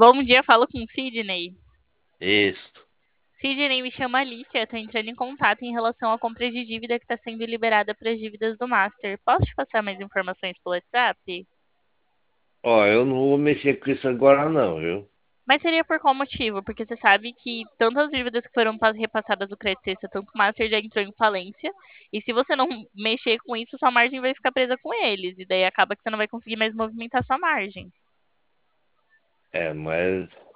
Bom dia, falo com o Sidney. Isso. Sidney, me chama Alicia, tô entrando em contato em relação à compra de dívida que está sendo liberada para as dívidas do Master. Posso te passar mais informações pelo WhatsApp? Ó, eu não vou mexer com isso agora não, viu? Mas seria por qual motivo? Porque você sabe que tantas dívidas que foram repassadas do Credit Suisse, tanto que o Master já entrou em falência, e se você não mexer com isso, sua margem vai ficar presa com eles, e daí acaba que você não vai conseguir mais movimentar sua margem. Mas